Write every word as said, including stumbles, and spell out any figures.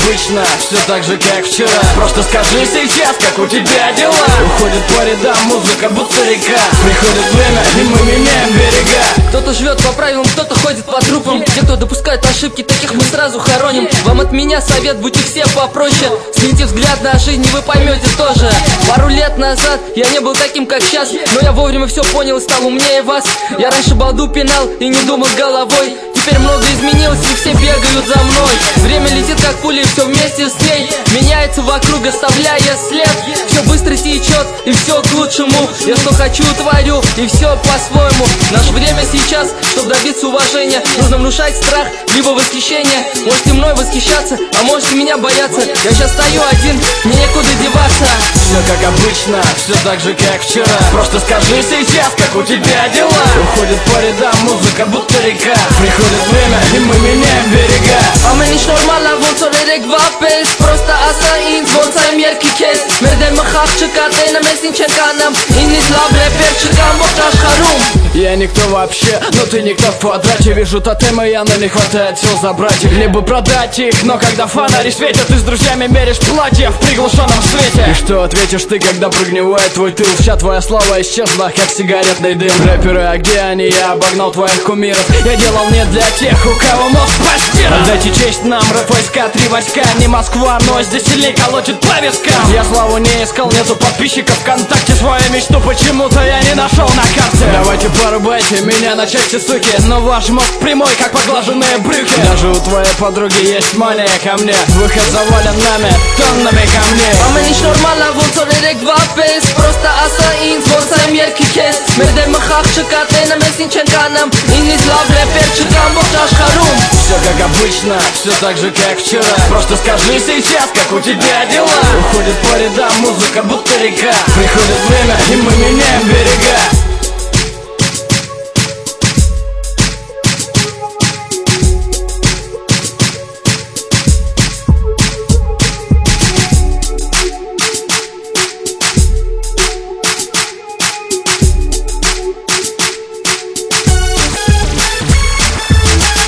обычно, все так же, как вчера. Просто скажи сейчас, как у тебя дела. Уходит по рядам музыка, будто река. Приходит время, и мы меняем берега. Кто-то живет по правилам, кто-то ходит по трупам. Те, кто допускает ошибки, таких мы сразу хороним. Вам от меня совет, будьте все попроще. Смените взгляд на жизнь, и вы поймете тоже. Пару лет назад я не был таким, как сейчас, но я вовремя все понял и стал умнее вас. Я раньше балду пинал и не думал головой. Теперь много изменилось, и все бегают за мной. Время летит как пуля, и все вместе с ней меняется вокруг, оставляя след. Все быстро течет, и все к лучшему. Я что хочу, творю, и все по-своему. Наше время сейчас, чтобы добиться уважения, нужно внушать страх, либо восхищение. Можете мной восхищаться, а можете меня бояться. Я сейчас стою один, мне некуда деваться. Все как обычно, все так же, как вчера. Просто скажи сейчас, как у тебя дела. Уходит по рядам музыка, будто река. Приходит время, и мы меняем берега. Oamenii ești normal la vot să le regvapez. Просто аса ин звон са им ярки кес. Мерде махах чекате на месин чеканам. И не слаб репер чекам бокаш харум. Я никто вообще, но ты никто в квадрате. Вижу тотемы, я, но не хватает сил забрать их. Либо продать их, но когда фонари светят, ты с друзьями меришь платье в приглушенном свете. И что ответишь ты, когда прогнивает твой тыл? Вся твоя слава исчезла, как сигаретный дым. Рэперы, а где они? Я обогнал твоих кумиров. Я делал не для тех, у кого мозг постиран. Отдайте честь нам, рэп войска, три войска. Не Москва, но здесь сильней колотит по вискам. Я славу не искал, нету подписчиков ВКонтакте. Свою мечту почему-то я не нашел на карте. Давайте порубайте меня на части, суки. Но ваш мозг прямой, как поглаженные брюки. Даже у твоей подруги есть мания ко мне. Выход завален нами, тоннами камней. Oamenii ești normal la vot să le regvapez. Просто аса ин звон са им ярки кес. Мерде махах чекате на месин чеканам. И не слаб репер чекам бокаш харум. Все как обычно, все так же, как вчера. Просто скажи сейчас, как у тебя дела. Уходит по рядам музыка, будто река. Приходит время, и мы меняем берега.